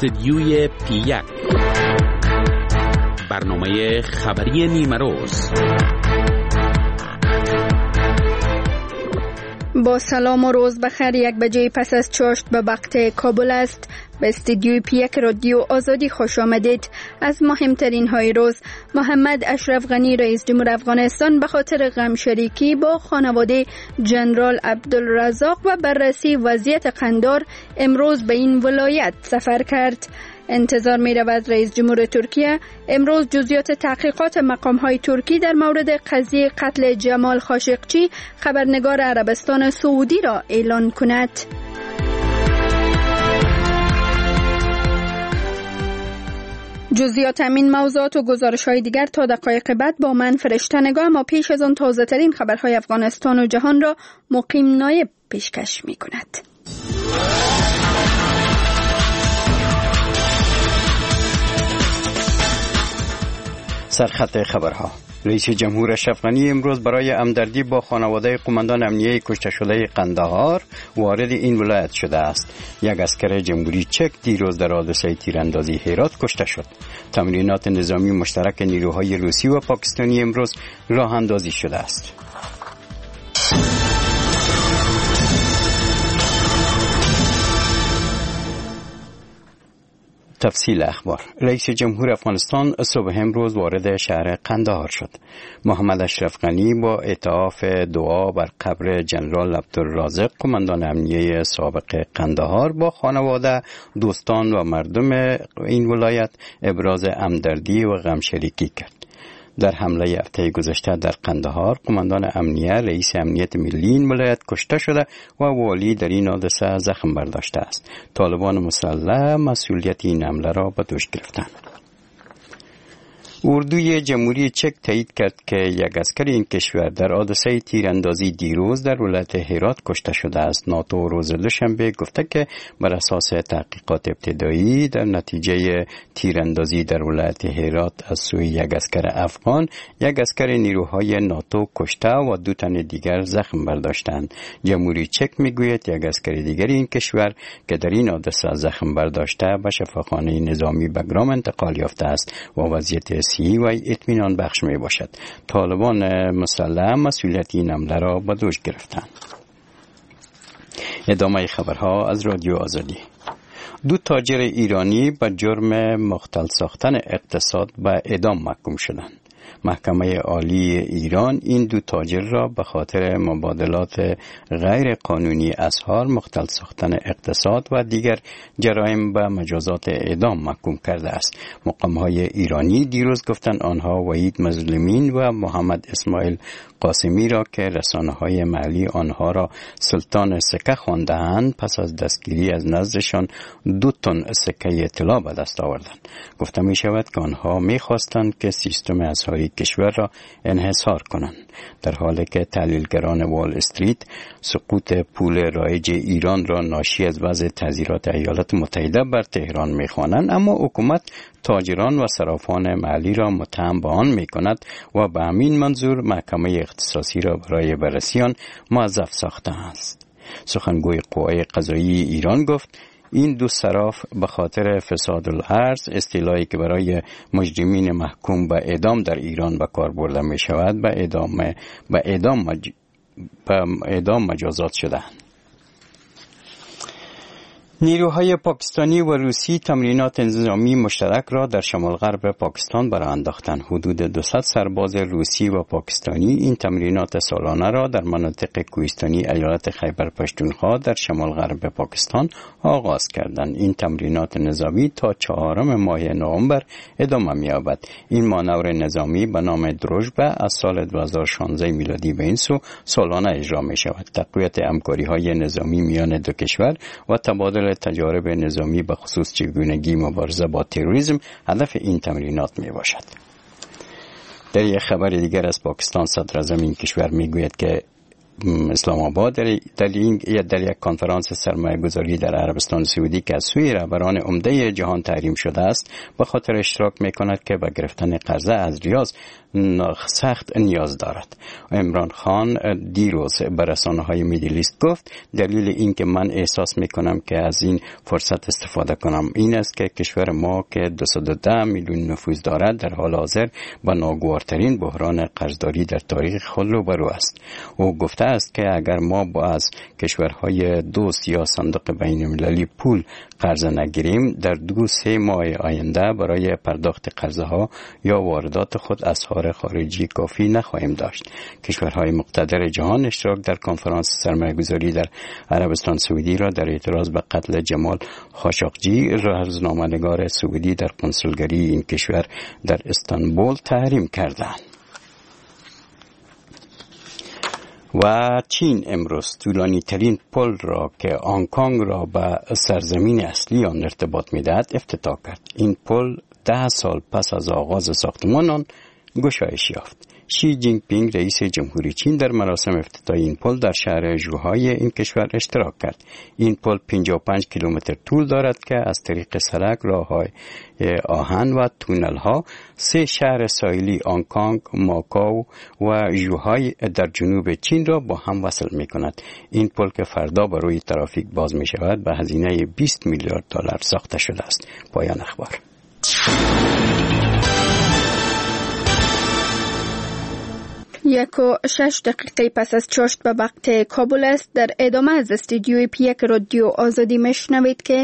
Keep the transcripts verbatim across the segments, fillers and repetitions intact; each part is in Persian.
استدیوی پی یک برنامه خبری نیمه روز. با سلام و روز بخیر. یک بجه پس از چاشت به وقت کابل است. به استدیوی پی یک رادیو آزادی خوش آمدید. از مهمترین های روز: محمد اشرف غنی رئیس جمهور افغانستان به خاطر غم شریکی با خانواده جنرال عبدالرزاق و بررسی وضعیت قندهار امروز به این ولایت سفر کرد. انتظار می رود رئیس جمهور ترکیه امروز جزئیات تحقیقات مقام های ترکی در مورد قضیه قتل جمال خاشقچی خبرنگار عربستان سعودی را اعلان کند. جزئیات همین موضوعات و گزارش های دیگر تا دقایق بعد با من فرشته نگاه. ما پیش از آن تازه ترین خبرهای افغانستان و جهان را مقیم نایب پیشکش می کند. سرخط خبرها: رئیس جمهور اشرف غنی امروز برای همدردی با خانواده قماندان امنیه کشته شده قندهار وارد این ولایت شده است. یک عسکر جمهوری چک دیروز در حادثه تیراندازی هرات کشته شد. تمرینات نظامی مشترک نیروهای روسی و پاکستانی امروز راه اندازی شده است. تفصیل اخبار: رئیس جمهور افغانستان صبح امروز وارد شهر قندهار شد. محمد اشرف غنی با اتعاف دعا بر قبر جنرال عبدالرزاق قماندان امنیه سابق قندهار با خانواده، دوستان و مردم این ولایت ابراز همدردی و غمشریکی کرد. در حمله هفته گذشته در قندهار قماندان امنیه رئیس امنیت ملی این ولایت کشته شده و والی در این حادثه زخم برداشته است. طالبان مسلح مسئولیت این حمله را به دوش گرفتند. اردوی جمهوری چک تایید کرد که یک عسکر این کشور در حادثه تیراندازی دیروز در ولایت هرات کشته شده است. ناتو روز دوشنبه گفته که بر اساس تحقیقات ابتدایی در نتیجه تیراندازی در ولایت هرات از سوی یک عسکر افغان، یک عسکر نیروهای ناتو کشته و دو تن دیگر زخم برداشتند. جمهوری چک میگوید یک عسکر دیگر این کشور که در این حادثه زخم برداشته به شفاخانه نظامی بگرام انتقال یافته است و وضعیت و اطمینان بخش می باشد. طالبان مسلح مسئولیت این حمله را به دوش گرفتند. ادامه خبرها از رادیو آزادی. دو تاجر ایرانی به جرم مختل ساختن اقتصاد به اعدام محکوم شدند. محکمه عالی ایران این دو تاجر را به خاطر مبادلات غیر قانونی اسعار، مختل ساختن اقتصاد و دیگر جرایم به مجازات اعدام محکوم کرده است. مقام‌های ایرانی دیروز گفتند آنها وحید مظلومین و محمد اسماعیل قاسمی را که رسانه‌های محلی آنها را سلطان سکه خواندند پس از دستگیری از نزدشان دو تن سکه طلا به دست آوردند. گفته می شود که آنها می خواستند که سیستم اسعاری کشور را انحصار کنند، در حالی که تحلیلگران وال استریت سقوط پول رایج ایران را ناشی از وضع تحریرات ایالات متحده بر تهران می خوانند، اما حکومت تاجران و صرافان محلی را متهم به آن می کند و به همین منظور محکمه اختصاصی را برای بررسی آن موظف ساخته است. سخنگوی قوای قضایی ایران گفت این دو صراف به خاطر فساد الارض، اصطلاحی که برای مجرمین محکوم به اعدام در ایران به کار برده می شود، به اعدام به اعدام مج... به اعدام مجازات شدند. نیروهای پاکستانی و روسی تمرینات نظامی مشترک را در شمال غرب پاکستان برآ انداختند. حدود دویست سرباز روسی و پاکستانی این تمرینات سالانه را در مناطق کوهستانی ایالت خیبر پختونخوا در شمال غرب پاکستان آغاز کردند. این تمرینات نظامی تا چهارم ماه نوامبر ادامه می‌یابد. این مانور نظامی به نام دروژبه از سال دو هزار و شانزده میلادی به این سو سالانه اجرا می‌شود. تقویت همکاری‌های نظامی میان دو کشور و تبادل تجارب نظامی به خصوص چگونگی مبارزه با تروریسم هدف این تمرینات می باشد. در یک خبر دیگر از پاکستان، صدر اعظم این کشور می گوید که اسلام آباد در در, در یک کنفرانس سرمایه گذاری در عربستان سعودی که از سوی رهبران عمده جهان تحریم شده است به خاطر اشتراک میکند که به گرفتن قرضه از ریاض سخت نیاز دارد. عمران خان دیروز به رسانه‌های میدلیست گفت دلیل این که من احساس میکنم که از این فرصت استفاده کنم این است که کشور ما که دویست و ده میلیون نفوذ دارد در حال حاضر با ناگوارترین بحران قرضداری در تاریخ خود روبرو است. او گفته است که اگر ما با از کشورهای دوست یا صندوق بین المللی پول قرض نگیریم در دو سه ماه آینده برای پرداخت قرضه ها یا واردات خود اسعار خارجی کافی نخواهیم داشت. کشورهای مقتدر جهان اشتراک در کنفرانس سرمایه‌گذاری در عربستان سعودی را در اعتراض به قتل جمال خاشقجی روزنامه‌نگار سعودی در کنسولگری این کشور در استانبول تحریم کردند. و چین امروز طولانی ترین پل را که هنگ کنگ را به سرزمین اصلی آن ارتباط می‌دهد افتتاح کرد. این پل ده سال پس از آغاز ساختمان آن گشایش یافت. شی جینگ پینگ رئیس جمهوری چین در مراسم افتتاح این پل در شهر ژوهای این کشور اشتراک کرد. این پل پنجاه و پنج کیلومتر طول دارد که از طریق سرک، راه‌های آهن و تونل ها سه شهر ساحلی هنگ کنگ، ماکائو و ژوهای در جنوب چین را با هم وصل می کند. این پل که فردا به روی ترافیک باز می شود به هزینه بیست میلیارد دلار ساخته شده است. پایان اخبار. یک و شش دقیقه پس از چاشت به وقت کابل است. در ادامه از استودیوی پیک رادیو آزادی مشنوید که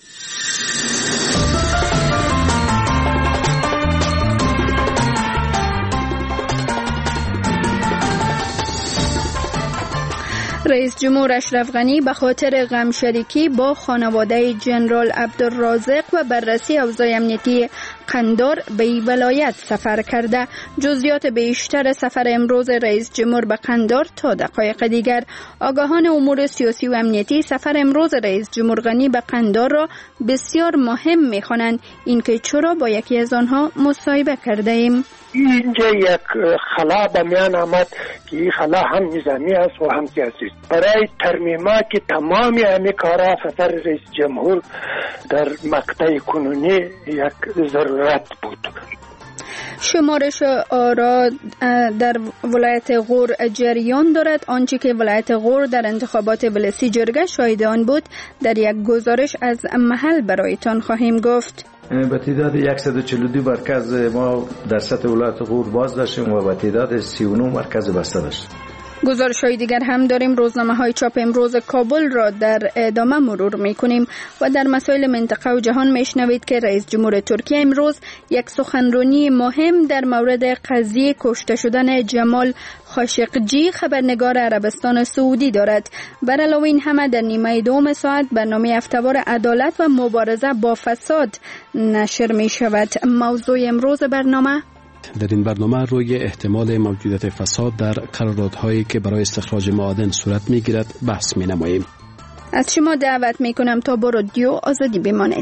رئیس جمهور اشرف غنی به خاطر غم شریکی با خانواده جنرال عبدالرازق و بررسی اوضاع امنیتی قندار به این ولایت سفر کرده. جزئیات بیشتر سفر امروز رئیس جمهور به قندار تا دقایق دیگر. آگاهان امور سیاسی و امنیتی سفر امروز رئیس جمهور غنی به قندار را بسیار مهم می‌خوانند. اینکه چرا با یکی از آنها مصاحبه کرده ایم. اینجا یک خلا به میان آمد که این خلا هم نظامی است و هم سیاسی است. برای ترمیمات تمام همین کارا سفر رئیس جمهور در مقطع کنونی یک ضرورت بود. شمارش آرا در ولایت غور جریان دارد. آنچه که ولایت غور در انتخابات ولسی جرگه شاهد آن بود در یک گزارش از محل برایتان خواهیم گفت. به تعداد صد و چهل و دو مرکز ما در سطح ولایت غور باز داشتیم و به تعداد سی و نه مرکز بسته داشتیم. گزارش‌های دیگر هم داریم. روزنامه‌های چاپ امروز کابل را در ادامه مرور می‌کنیم و در مسائل منطقه و جهان میشنوید که رئیس جمهور ترکیه امروز یک سخنرانی مهم در مورد قضیه کشته شدن جمال خاشقجی خبرنگار عربستان سعودی دارد. بر علاوه این همه در نیمه دوم ساعت برنامه هفته‌وار عدالت و مبارزه با فساد نشر می‌شود. موضوع امروز برنامه در این برنامه روی احتمال موجودیت فساد در قراردادهایی که برای استخراج معادن صورت می‌گیرد بحث می‌نماییم. از شما دعوت می‌کنم تا با رادیو آزادی بمانید.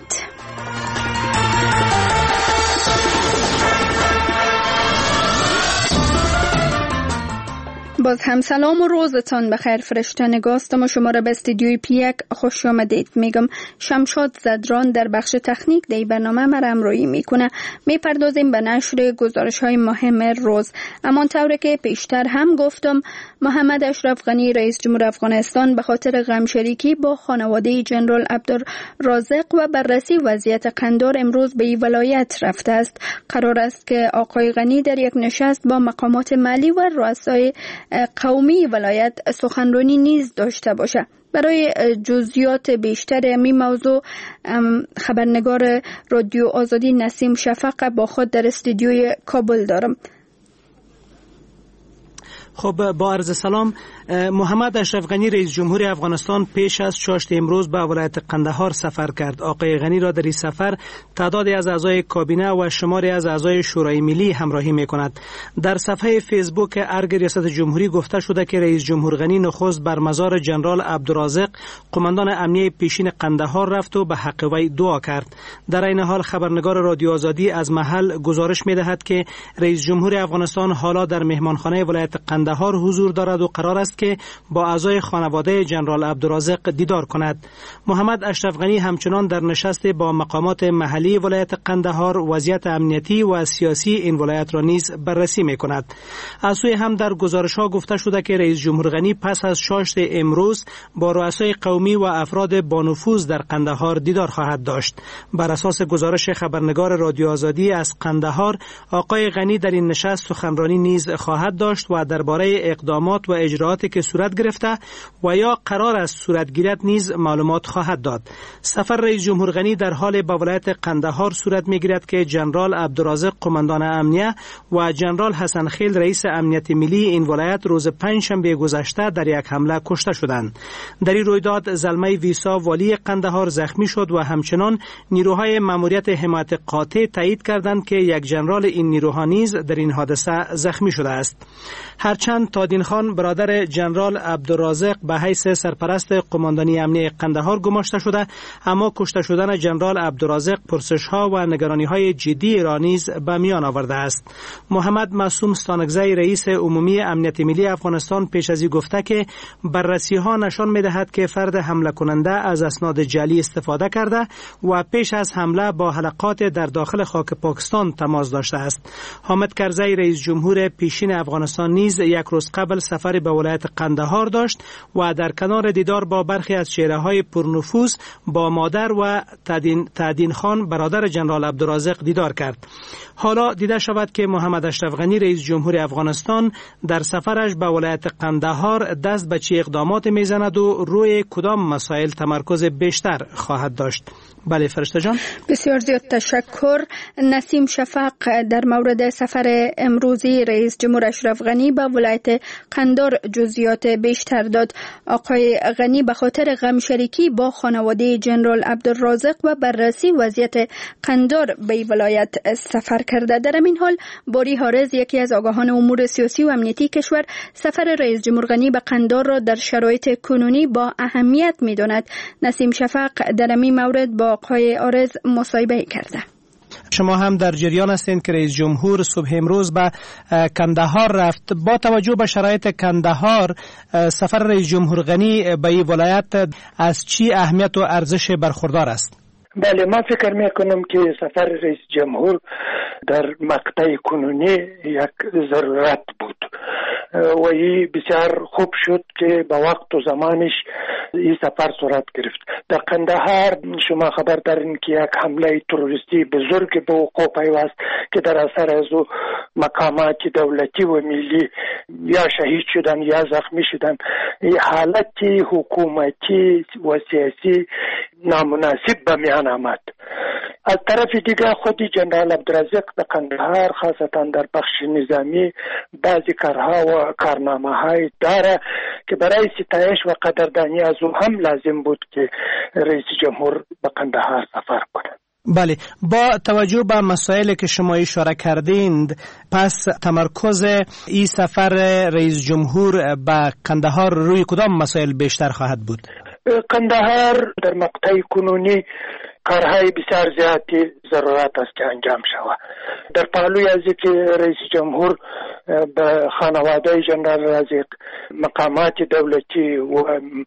باز هم سلام و روزتان بخیر فرشته نگاستم و شما را به استودیوی پیک خوش آمدید میگم. شمشاد زدران در بخش تکنیک در برنامه مرا همراهی میکنه. میپردازیم به نشر گزارش های مهم روز. اما طوری که پیشتر هم گفتم محمد اشرف غنی رئیس جمهور افغانستان به خاطر غم شریکی با خانواده جنرال عبدالرازق و بررسی وضعیت قندار امروز به این ولایت رفته است. قرار است که آقای غنی در یک نشست با مقامات مالی و رؤسای قومی ولایت سخنرانی نیز داشته باشه. برای جزئیات بیشتر این موضوع خبرنگار رادیو آزادی نسیم شفق با خود در استودیوی کابل دارم. خب با عرض سلام، محمد اشرف غنی رئیس جمهور افغانستان پیش از چاشت امروز به ولایت قندهار سفر کرد. آقای غنی را در این سفر تعدادی از اعضای کابینه و شماری از اعضای شورای ملی همراهی می‌کند. در صفحه فیسبوک ارگ ریاست جمهوری گفته شده که رئیس جمهور غنی نخست بر مزار جنرال عبدالرازق قماندان امنیه پیشین قندهار رفت و به حق وی دعا کرد. در این حال خبرنگار رادیو آزادی از محل گزارش می‌دهد که رئیس جمهور افغانستان حالا در مهمانخانه ولایت قندهار قندهار حضور دارد و قرار است که با اعضای خانواده جنرال عبدالرازق دیدار کند. محمد اشرف غنی همچنان در نشست با مقامات محلی ولایت قندهار وضعیت امنیتی و سیاسی این ولایت را نیز بررسی می‌کند. از سوی هم در گزارش‌ها گفته شده که رئیس جمهور غنی پس از چاشت امروز با رؤسای قومی و افراد با نفوذ در قندهار دیدار خواهد داشت. بر اساس گزارش خبرنگار رادیو آزادی از قندهار، آقای غنی در این نشست سخنرانی نیز خواهد داشت و درباره اقدامات و اجرااتی که صورت گرفته و یا قرار است صورت گیرد نیز معلومات خواهد داد. سفر رئیس جمهور غنی در حال به ولایت قندهار صورت می‌گیرد که جنرال عبدالرازق قماندان امنیه و جنرال حسن خیل رئیس امنیت ملی این ولایت روز پنجشنبه گذشته در یک حمله کشته شدند. در این رویداد زلمه ویسا والی قندهار زخمی شد و همچنان نیروهای ماموریت حمایت قاطع تایید کردند که یک جنرال این نیروها نیز در این حادثه زخمی شده است. هرچند تادین خان برادر جنرال عبدالرازق به حیث سرپرست قماندانی امنیه قندهار گماشته شده، اما کشته شدن جنرال عبدالرازق پرسش‌ها و نگرانی‌های جدی را نیز به میان آورده است. محمد معصوم ستانکزی رئیس عمومی امنیت ملی افغانستان پیش از این گفته که بررسی‌ها نشان می‌دهد که فرد حمله کننده از اسناد جعلی استفاده کرده و پیش از حمله با حلقات در داخل خاک پاکستان تماس داشته است. حامد کرزی رئیس جمهور پیشین افغانستان نیز یک روز قبل سفر به ولایت قندهار داشت و در کنار دیدار با برخی از چهره‌های پرنفوذ با مادر و تادین تادین خان برادر جنرال عبدالرازق دیدار کرد. حالا دیده شود که محمد اشرف غنی رئیس جمهور افغانستان در سفرش به ولایت قندهار دست به چه اقدامات میزند و روی کدام مسائل تمرکز بیشتر خواهد داشت. بله فرشته جان، بسیار زیاد تشکر. نسیم شفق در مورد سفر امروزی رئیس جمهور اشرف غنی به ولایت قندهار جزئیات بیشتر داد. آقای غنی به خاطر غم شریکی با خانواده جنرال عبدالرازق و بررسی وضعیت قندهار به ولایت سفر کرده. در این حال باری حارز یکی از آگاهان امور سیاسی و امنیتی کشور سفر رئیس جمهور غنی به قندهار را در شرایط کنونی با اهمیت می‌داند. نسیم شفق در این مورد با آقای آرز مصاحبه کرده. شما هم در جریان هستید که رئیس جمهور صبح امروز به کندهار رفت. با توجه به شرایط کندهار، سفر رئیس جمهور غنی به این ولایت از چی اهمیت و ارزش برخوردار است؟ بله، من فکر میکنم که سفر رئیس جمهور در مقطع کنونی یک ضرورت بود و این بسیار خوب شد که با وقت و زمانش این سفر صورت گرفت. در قندهار شما خبر دارین که یک حمله تروریستی بزرگ به وقوع پیوست که در اثر از او مقامات دولتی و ملی یا شهید شدن یا زخمی شدن. حالت حکومتی و سیاسی نامناسب به میان آمد. از طرف دیگر خود جنرال عبدالرازق در قندهار خاصتا در بخش نظامی بعضی کارها و کارنامه های داره که برای ستایش و قدردانی از او هم لازم بود که رئیس جمهور به قندهار سفر کند. بله، با توجه به مسائلی که شما اشاره کردید، پس تمرکز این سفر رئیس جمهور به قندهار روی کدام مسائل بیشتر خواهد بود؟ قندهار در مقطع کنونی کارهای بسیار زیادی ضرورت است که انجام شود. در پهلوی از که رئیس جمهور به خانواده جنرال رازق، مقامات دولتی و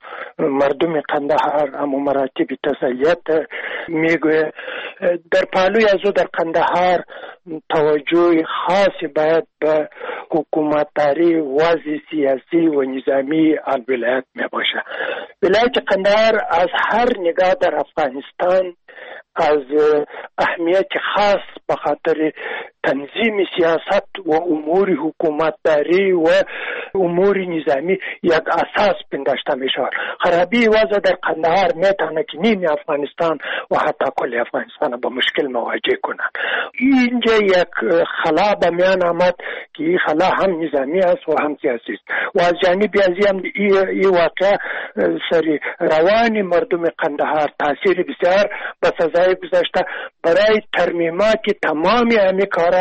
مردم قندهار اما مراتب تسلیت میگوید، در پهلوی از در قندهار توجه خاصی باید به حکومتداری وضع سیاسی و نظامی آن ولایت می باشه. ولایت قندهار از هر نگاه در افغانستان از اهمیت خاص به خاطر تنظیم سیاست و امور حکومتداری و امور نظامی یک اساس پنداشته می شود. خرابی وضع در قندهار میتونه که نیم افغانستان و حتی کل افغانستان با مشکل مواجه کنند. اینجا یک خلا به میان آمد که این خلا هم نظامی است و هم سیاسی است و از جانب ازی هم این واقع سری روان مردم قندهار تاثیر بسیار به سزای گذاشته. برای ترمیمات تمامی همین کارا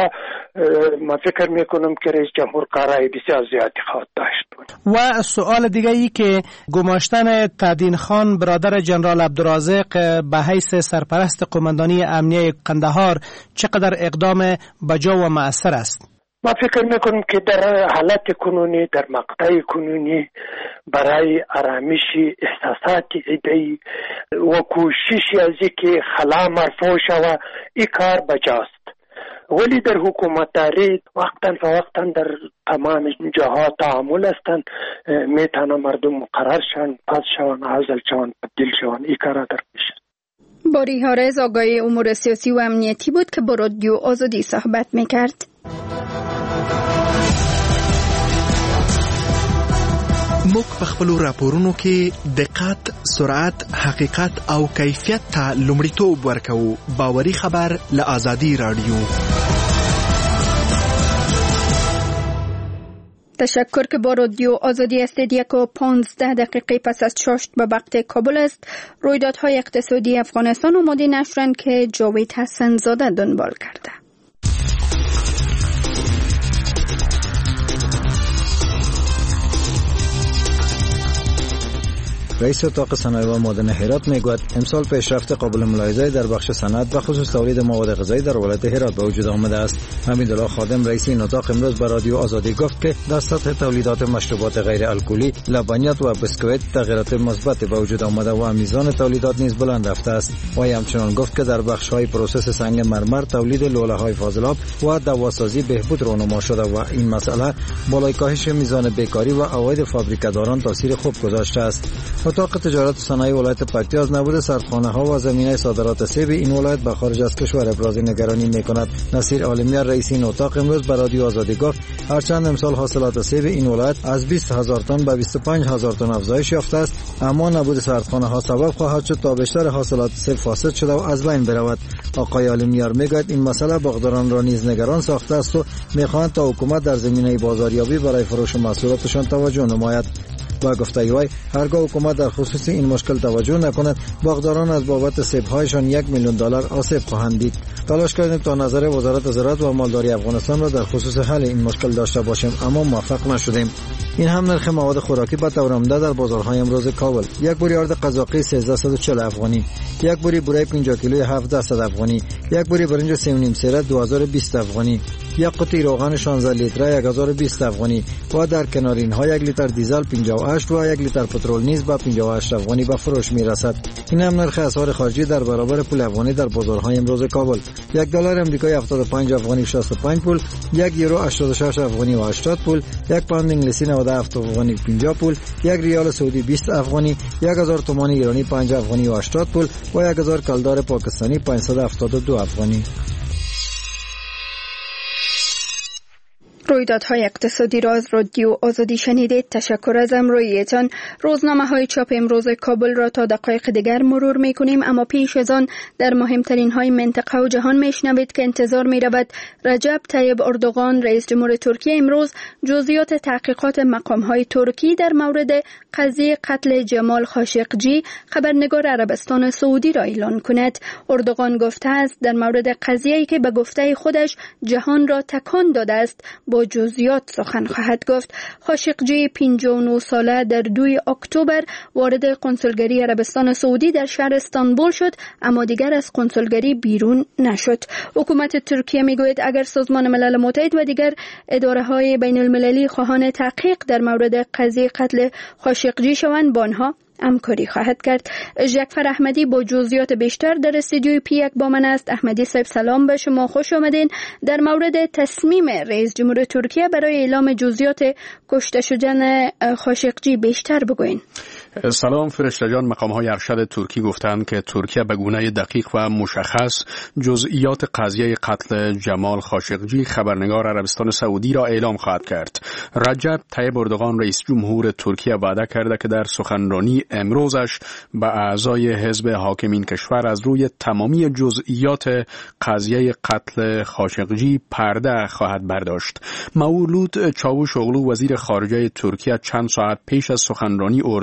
من فکر میکنم که رئیس جمهور کارای بسیار زیادی خواهد داشت. و سوال دیگه ای که گماشتن تادین خان برادر جنرال عبدالرازق به حیث سرپرست قماندانی امنیه قندهار چقدر اقدام بجا و مؤثر است؟ ما فکر میکنم که در حالت کنونی، در مقطع کنونی برای آرامش احساسات عده‌ای و کوششی از اینکه خلا مرفوع شود این کار بجاست. ولی در حکومتداری وقتا فوقتا در تمام جاها تعامل هستند، میتونه مردم مقرر شوند، پس شوند، عزل شوند، تبدیل شوند، این کار در پیش. باری هارز آقای امور سیاسی و امنیتی بود که با رادیو آزادی صحبت میکرد. موږ په خپلو راپورونو کې دقت، سرعت، حقیقت او کیفیت ته لومړیتوب ورکوو. باوري خبر له آزادی رادیو. تشکر که با رادیو آزادی هستید. یک و پانزده دقیقه پس از چاشت به وقت کابل است. رویدادهای اقتصادی افغانستان آماده نشرند که جاوید حسن زاده دنبال کرده. رئیس اتاق صنایع و معدن هرات میگوید امسال پیشرفت قابل ملاحظه در بخش صنعت و خصوص تولید مواد غذایی در ولایت هرات به وجود آمده است. حمیدالله خادم رئیس این اتاق امروز به رادیو آزادی گفت که در سطح تولیدات مشروبات غیر الکلی، لبنیات و بسکویت تغییرات مثبت به وجود آمده و میزان تولیدات نیز بلند رفته است. و همچنین گفت که در بخش های پروسس سنگ مرمر، تولید لوله های فاضلاب و دواسازی بهبود رونما شده و این مسئله بالای کاهش میزان بیکاری و عواید فابریکه‌داران تاثیر خوب گذاشته است. اتاق تجارت و صنایع ولایت پکتیا از نبود سردخانه ها و زمینه صادرات سیب این ولایت به خارج از کشور ابراز نگرانی میکند. نصیر عالمیان رئیس این اتاق امروز به رادیو آزادی گفت هرچند امسال حاصلات سیب این ولایت از بیست هزار تن به بیست و پنج هزار تن افزایش یافته است، اما نبود سردخانه ها سبب خواهد شد تا بیشتر حاصلات سیب فاسد شده و از بین برود. آقای عالمیان میگوید این مسئله باغداران را نیز نگران ساخته است و میخواهند تا حکومت در زمینه بازاریابی برای فروش محصولاتشان توجه نماید. با گفته وی هرگاه حکومت در خصوص این مشکل توجه نکند، باغداران از بابت سیب‌هایشان یک میلیون دلار آسیب خواهند دید. تلاش کردیم تا نظر وزارت زراعت و مالداری افغانستان را در خصوص حل این مشکل داشته باشیم، اما موفق نشدیم. این هم نرخ مواد خوراکی به طور عمده در بازارهای امروز کابل: یک بوری آرد قزاقی سیزده صد و چهل افغانی، یک بوری بوره پنجاه کیلویی هفتصد افغانی، یک بوری برنج سه و نیم سیره دو هزار و بیست افغانی، یک قطعه روغن شانزده لیتره یک هزار و بیست افغانی و در کنار اینها یک لیتر دیزل پنجاه و هشت و یک لیتر پترول نیز به پنجاه و هشت افغانی به فروش میرسد. این هم نرخ اسعار خارجی در برابر پول افغانی در بازارهای امروز کابل: یک دلار امریکایی هفتاد و پنج افغانی و شصت و پنج پول، یک یورو هشتاد و شش افغانی و هشتاد پول، یک پوند انگلیسی نود و هفت افغانی و پنجاه پول، یک ریال سعودی بیست افغانی، یک هزار تومان ایرانی پنج افغانی و هشتاد پول و یک هزار کلدار پاکستانی پانصد و هفتاد و دو افغانی. رویدادهای اقتصادی را از رادیو آزادی شنیدید. تشکر از همراهیتان. روزنامه های چاپ امروز کابل را تا دقایق دیگر مرور می کنیم، اما پیش از آن در مهمترین های منطقه و جهان می شنوید که انتظار می رود رجب طیب اردوغان رئیس جمهور ترکیه امروز جزئیات تحقیقات مقام های ترکی در مورد قضیه قتل جمال خاشقجی خبرنگار عربستان سعودی را اعلان کند. اردوغان گفته است در مورد قضیه‌ای که به گفته خودش جهان را تکان داده است با جزئیات سخن خواهد گفت. خاشقجی پنجاه و نه ساله در دوی اکتبر وارد قنصلگری عربستان سعودی در شهر استانبول شد، اما دیگر از قنصلگری بیرون نشد. حکومت ترکیه میگوید اگر سازمان ملل متحد و دیگر اداره‌های بین المللی خواهان تحقیق در مورد قضیه قتل خاشقجی شوند با آنها همکاری خواهد کرد. جعفر احمدی با جزئیات بیشتر در استودیوی پی یک با من است. احمدی صاحب سلام به شما، خوش آمدین. در مورد تصمیم رئیس جمهور ترکیه برای اعلام جزئیات کشته شدن خاشقجی بیشتر بگوین. سلام فرشته جان. مقام های ارشد ترکی گفتند که ترکیه به گونه دقیق و مشخص جزئیات قضیه قتل جمال خاشقجی خبرنگار عربستان سعودی را اعلام خواهد کرد. رجب طیب اردوغان رئیس جمهور ترکیه وعده کرده که در سخنرانی امروزش به اعضای حزب حاکمین کشور از روی تمامی جزئیات قضیه قتل خاشقجی پرده خواهد برداشت. مولود چاوشوغلو وزیر خارجه ترکیه چند ساعت پیش از سخنرانی اردوغان گفت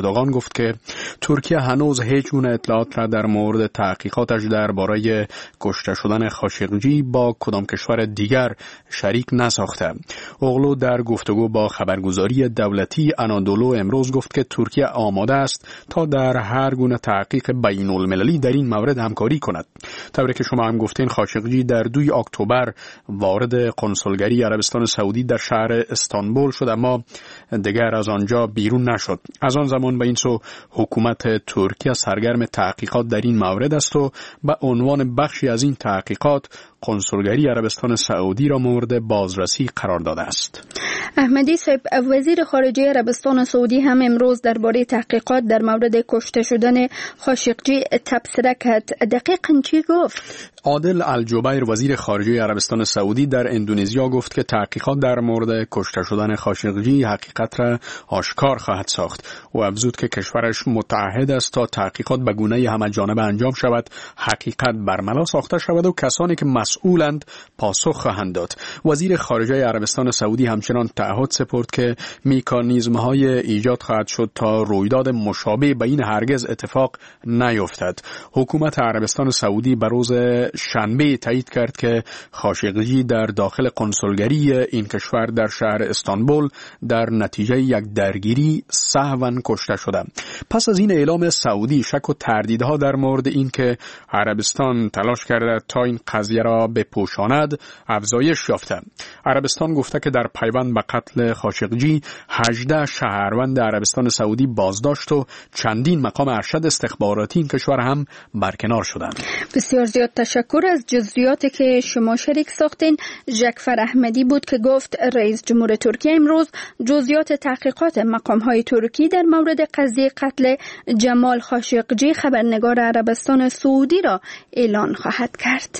گفت که ترکیه هنوز هیچ گونه اطلاعات را در مورد تحقیقاتش درباره کشته شدن خاشقجی با کدام کشور دیگر شریک نساخته. اوغلو در گفتگو با خبرگزاری دولتی آنادولو امروز گفت که ترکیه آماده است تا در هر گونه تحقیق بین المللی در این مورد همکاری کند. طوری که شما هم گفتین، خاشقجی در دوی اکتبر وارد قنصلگری عربستان سعودی در شهر استانبول شد، اما دیگر از آنجا بیرون نشد. از آن زمان به این سو حکومت ترکیه سرگرم تحقیقات در این مورد است و به عنوان بخشی از این تحقیقات قنصلگری عربستان سعودی را مورد بازرسی قرار داده است. احمدی صاحب، وزیر خارجه عربستان سعودی هم امروز درباره تحقیقات در مورد کشته شدن خاشقجی تبصره کرد. دقیقاً چی گفت؟ عادل الجبیر، وزیر خارجه عربستان سعودی، در اندونزیا گفت که تحقیقات در مورد کشته شدن خاشقجی حقیقت را آشکار خواهد ساخت و افزود که کشورش متعهد است تا تحقیقات به گونه همه جانبه انجام شود، حقیقت برملا ساخته شود و کسانی که مسئولند پاسخ خواهند داد. وزیر خارجه عربستان سعودی همچنان تعهد سپرد که مکانیزم‌های ایجاد خواهد شد تا رویداد مشابه به این هرگز اتفاق نیفتد. حکومت عربستان سعودی به روز شنبه تایید کرد که خاشقجی در داخل قنصلگری این کشور در شهر استانبول در نتیجه یک درگیری سهواً کشته شده. پس از این اعلام سعودی، شک و تردیدها در مورد این که عربستان تلاش کرده تا این قضیه را بپوشاند افزایش یافته. عربستان گفته که در پیوند به قتل خاشقجی هجده شهروند عربستان سعودی بازداشت و چندین مقام ارشد استخباراتی این کشور هم برکنار شدند. بسیار زیاد تشکر. از جزئیاتی که شما شریک ساختین. جعفر احمدی بود که گفت رئیس جمهور ترکیه امروز جزئیات تحقیقات مقام‌های ترکی در مورد قضیه قتل جمال خاشقجی خبرنگار عربستان سعودی را اعلان خواهد کرد.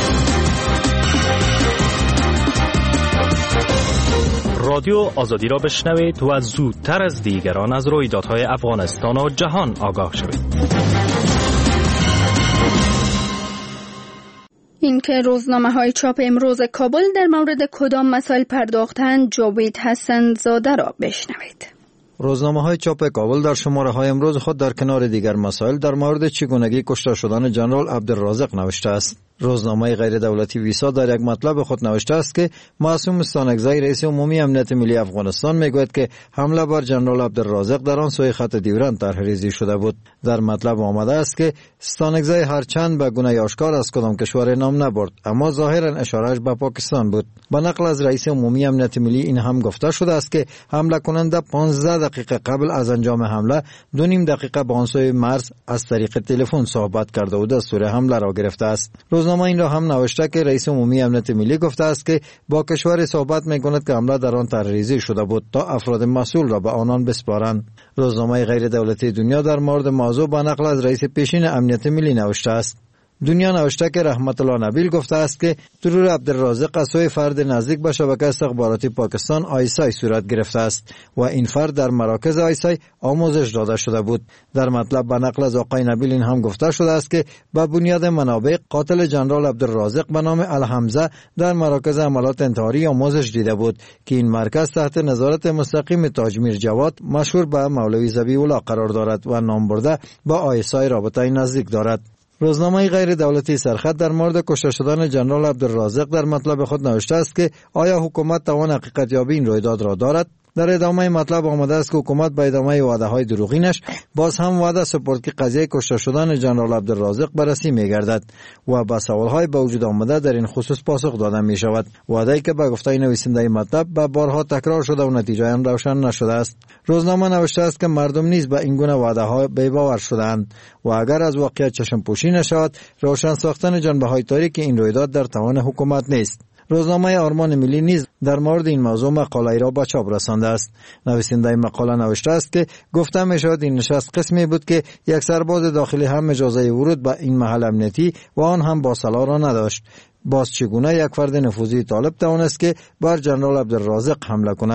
رادیو آزادی را بشنوید و زودتر از دیگران از رویدادهای افغانستان و جهان آگاه شوید. این که روزنامه‌های چاپ امروز کابل در مورد کدام مسائل پرداختند، جاوید حسن زاده را بشنوید. روزنامه‌های چاپ کابل در شماره‌های امروز خود در کنار دیگر مسائل در مورد چگونگی کشته شدن جنرال عبدالرازق نوشته است. روزنامه غیر دولتی ویسا در یک مطلب خود نوشته است که معصوم استانکزی رئیس عمومی امنیت ملی افغانستان میگوید که حمله بر جنرال عبدالرازق در آن سوی خط دیورند طرح‌ریزی شده بود. در مطلب آمده است که استانکزی هرچند به گونه آشکار از کدام کشور نام نبرد، اما ظاهرا اشارهش به پاکستان بود. با نقل از رئیس عمومی امنیت ملی این هم گفته شده است که حمله کننده پانزده دقیقه قبل از انجام حمله دو نیم دقیقه با آن سوی مرز از طریق تلفن صحبت کرده و دستور حمله را گرفته است. روزنامه این را هم نوشته که رئیس عمومی امنیت ملی گفته است که با کشور صحبت می‌کند که حمله در آن طرح‌ریزی شده بود تا افراد مسئول را به آنان بسپارند. روزنامه غیر دولتی دنیا در مورد موضوع با نقل از رئیس پیشین امنیت ملی نوشته است. دنیا نوشته که رحمت الله نبیل گفته است که ترور عبدالرازق از سوی فرد نزدیک به شبکه استخباراتی پاکستان آیسای صورت گرفته است و این فرد در مراکز آیسای آموزش داده شده بود. در مطلب به نقل از آقای نبیل این هم گفته شده است که به بنیاد منابع قاتل جنرال عبدالرازق به نام الحمزه در مراکز عملات انتحاری آموزش دیده بود که این مرکز تحت نظارت مستقیم تاج میر جواد مشهور به مولوی ذبیح الله قرار دارد و نام برده با آیسای رابطه نزدیک دارد. روزنامه غیر دولتی سرخط در مورد کشته شدن جنرال عبدالرازق در مطلب خود نوشته است که آیا حکومت توان حقیقت یابی این رویداد را دارد؟ در ادامه مطلب آمده است که حکومت به ادامه وعده‌های دروغینش باز هم وعده سپرد که قضیه کشته شدن جنرال عبدالرازق بررسی می‌گردد و به سوال‌های به وجود آمده در این خصوص پاسخ داده می‌شود. وعده‌ای که به گفته نویسنده مطلب به بارها تکرار شده و نتیجه آن روشن نشده است. روزنامه نوشته است که مردم نیز به این گونه وعده‌ها بی‌باور شده‌اند و اگر از واقعیت چشم پوشی نشود، روشن ساختن جنبه‌های تاریک این رویداد در توان حکومت نیست. روزنامه آرمان ملی نیز در مورد این موضوع مقاله‌ای را به چاپ رسانده است. نویسنده مقاله نوشته است که گفته می‌شود این نشست قسمی بود که یک سرباز داخلی هم اجازه ورود به این محل امنیتی و آن هم با سلاح را نداشت. باز چگونه یک فرد نفوذی طالب توانست که بر جنرال عبدالرازق حمله کند؟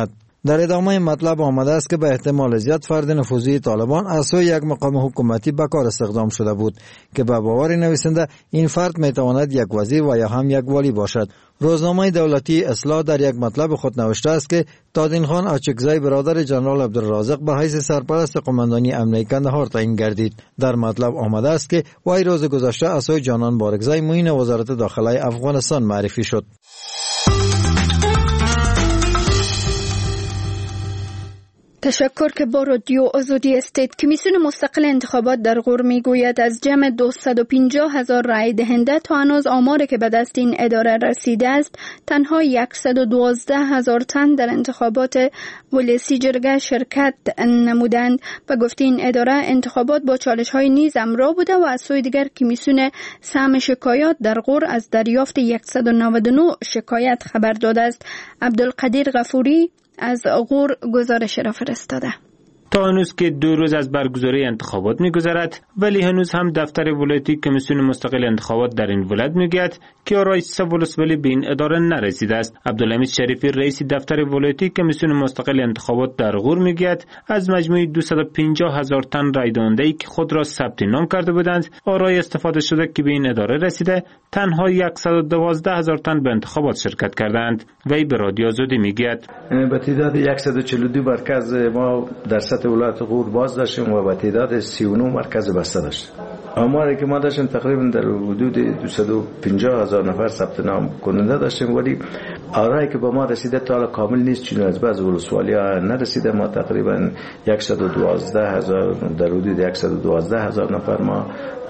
در ادامه مطلب آمده است که به احتمال زیاد فرد نفوذی طالبان از سوی یک مقام حکومتی به کار استخدام شده بود که به باور نویسنده این فرد میتواند یک وزیر و یا هم یک والی باشد. روزنامه دولتی اصلاح در یک مطلب خود نوشته است که تادین خان آچکزی برادر جنرال عبدالرازق به حیث سرپرست قماندانی امنیه کندهار تعیین گردید. در مطلب آمده است که وی روز گذشته از سوی جانان بارکزی معین وزارت داخله افغانستان معرفی شد. تشکر که با رادیو آزادی استید. کمیسیون مستقل انتخابات در غور میگوید از جمع دویست و پنجاه هزار رای دهنده تا هنوز آماری که به دست این اداره رسیده است تنها صد و دوازده هزار تن در انتخابات ولسی جرگه شرکت نمودند. به گفته این اداره انتخابات با چالش های نیز همراه بوده و از سوی دیگر کمیسیون سهم شکایات در غور از دریافت صد و نود و نه شکایت خبر داده است. عبدالقدیر غفوری از غور گزارش را فرستاده. تا هنوز که دو روز از برگزاری انتخابات می‌گذرد ولی هنوز هم دفتر ولایتی کمیسیون مستقل انتخابات در این ولایت میگوید که رئیس ولسوالی به این اداره نرسیده است. عبدالحمید شریفی رئیس دفتر ولایتی کمیسیون مستقل انتخابات در غور میگوید از مجموع دویست و پنجاه هزار تن رای دهنده‌ای که خود را ثبت نام کرده بودند آرای استفاده شده که به این اداره رسیده تنها صد و دوازده هزار تن به انتخابات شرکت کردند. وی به رادیو آزادی میگوید به تعداد صد و چهل و دو مرکز ما در سطح ولایت غور باز داشتیم و به تعداد سی و نه مرکز بسته داشتیم. آماری که ما داشتیم تقریبا در حدود دویست و پنجاه هزار نفر ثبت نام کننده داشتیم ولی آرایی که به ما رسیده تا حالا کامل نیست چون از بعض ولسوالی‌ها نرسیده. ما تقریبا صد و دوازده هزار در حدود صد و دوازده هزار نفر ما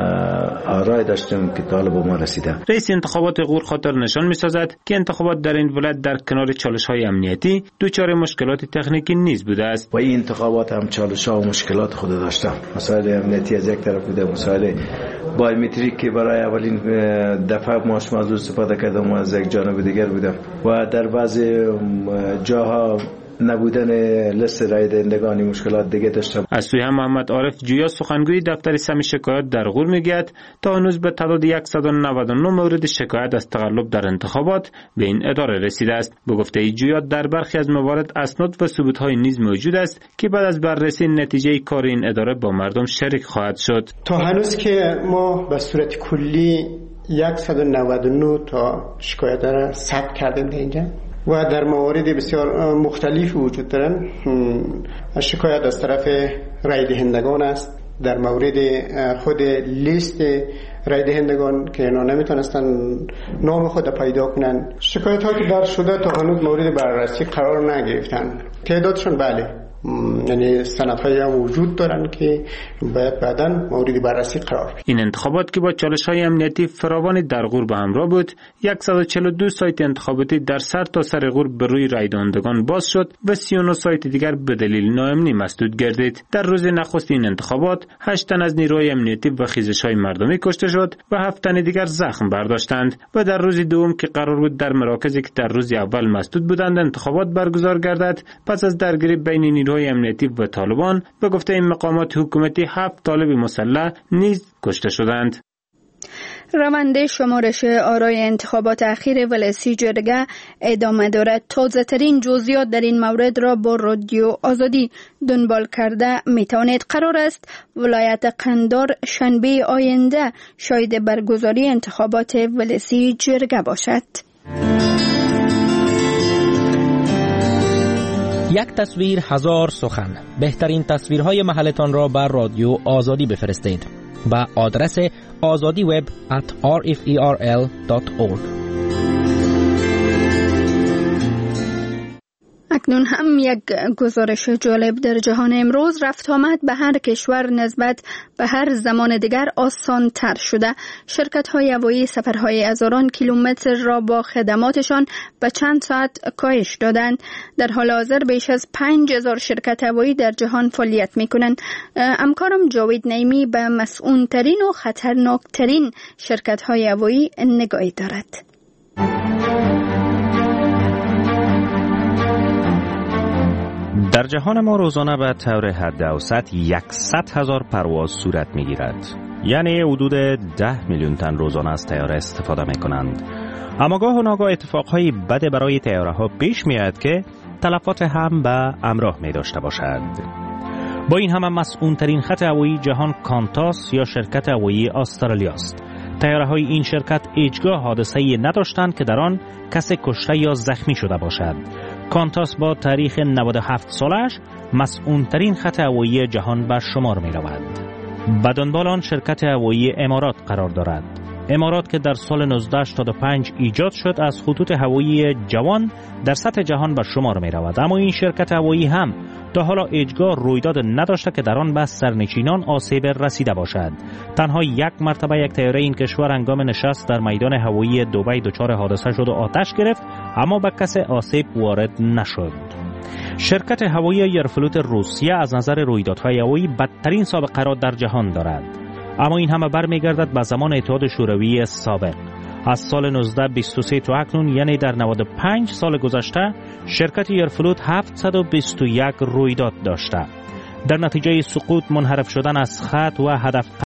آرای داشتیم که تا حالا به ما رسیده. رئیس انتخابات غور خاطر نشان می‌سازد که انتخابات در این ولایت در کنار چالش‌های امنیتی دچار مشکلات تکنیکی نیز بوده است. و این انتخابات هم چالش‌ها و مشکلات خود داشته. مسائل امنیتی از یک طرف بوده، مسائل بایومتریک که برای اولین دفعه ماش موضوع استفاده کردم و از یک جانب دیگر بودم و در بعضی جاها نبودن لیست رای دهندگان مشکلات دیگه داشتم. از سوی هم محمد عارف جویا سخنگوی دفتر سهم شکایات در غور میگوید تا هنوز به تعداد صد و نود و نه مورد شکایت از تقلب در انتخابات به این اداره رسیده است. به گفته جویا در برخی از موارد اسناد و ثبوت‌های نیز موجود است که بعد از بررسی نتیجه کار این اداره با مردم شریک خواهد شد. تا هنوز که ما به صورت کلی صد و نود و نه تا شکایت را ثبت کردیم اینجا و در موارد بسیار مختلف وجود دارن. شکایت از طرف رای دهندگان است در مورد خود لیست رای دهندگان که اینا نمیتونستن نام خود پیدا کنن. شکایت ها که در شده تا هنوز مورد بررسی قرار نگرفتن. تعدادشون بله یعنی سندهایی هم وجود دارن که باید بعداً مورد بررسی قرار بگیرن. این انتخابات که با چالش‌های امنیتی فراوان در غور به همراه بود، صد و چهل و دو سایت انتخاباتی در سر تا سر غور به روی رای دهندگان باز شد و سی و نه سایت دیگر به دلیل ناامنی مسدود گردید. در روز نخست این انتخابات هشت تن از نیروهای امنیتی و خیزش‌های مردمی کشته شد و هفت تن دیگر زخم برداشتند و در روز دوم که قرار بود در مراکزی که در روز اول مسدود بودند انتخابات برگزار گردد، پس از درگیری بین نیروهای امنیتی و طالبان به گفته این مقامات حکومتی هفت طالب مسلح نیز کشته شدند. روند شمارش آرای انتخابات اخیر ولسی جرگه ادامه دارد. تازه ترین جزئیات در این مورد را با رادیو آزادی دنبال کرده می توانید. قرار است ولایت قندار شنبه آینده شاهد برگزاری انتخابات ولسی جرگه باشد. یک تصویر هزار سخن. بهترین تصویرهای محلتان را بر رادیو آزادی بفرستید با آدرس azadi web at r f e r l dot org. اکنون هم یک گزارش جالب در جهان امروز. رفت آمد به هر کشور نسبت به هر زمان دیگر آسان تر شده. شرکت های هوایی سفرهای هزاران کیلومتر را با خدماتشان به چند ساعت کاهش دادند. در حال حاضر بیش از پنج هزار شرکت هوایی در جهان فعالیت می کنند. همکارم جاوید نعیمی به مسئول ترین و خطرناک ترین شرکت های هوایی نگاهی دارد. در جهان ما روزانه به طور حد اوسط صد هزار پرواز صورت می‌گیرد. یعنی حدود ده میلیون تن روزانه از طیاره استفاده می‌کنند. اما گاه و ناگاه اتفاقهای بد برای طیاره‌ها پیش میاد که تلفات هم به همراه می داشته باشد. با این همه مسئول ترین خط هوایی جهان کانتاس یا شرکت هوایی استرالیا است. طیاره های این شرکت هیچگاه حادثه‌ای نداشتند که در آن کسی کشته یا زخمی شده باشد. کانتاس با تاریخ نود و هفت سالش مسئول ترین خط هوایی جهان به شمار می رود. به دنبال آن شرکت هوایی امارات قرار دارد. امارات که در سال نوزده هشتاد و پنج ایجاد شد از خطوط هوایی جوان در سطح جهان به شمار می رود، اما این شرکت هوایی هم تا حالا هیچگاه رویداد نداشته که در آن به سرنشینان آسیب رسیده باشد. تنها یک مرتبه یک طیاره این کشور هنگام نشست در میدان هوایی دبی دچار حادثه شد و آتش گرفت، اما به کسی آسیب وارد نشد. شرکت هوایی ایرفلوت روسیه از نظر رویدادهای هوایی بدترین سابقه را در جهان دارد، اما این همه برمیگردد به زمان اتحاد شوروی سابق. از سال نوزده بیست و سه تا اکنون، یعنی در نود و پنج سال گذشته، شرکت ایرفلوت هفتصد و بیست و یک رویداد داشته. در نتیجه سقوط، منحرف شدن از خط و هدف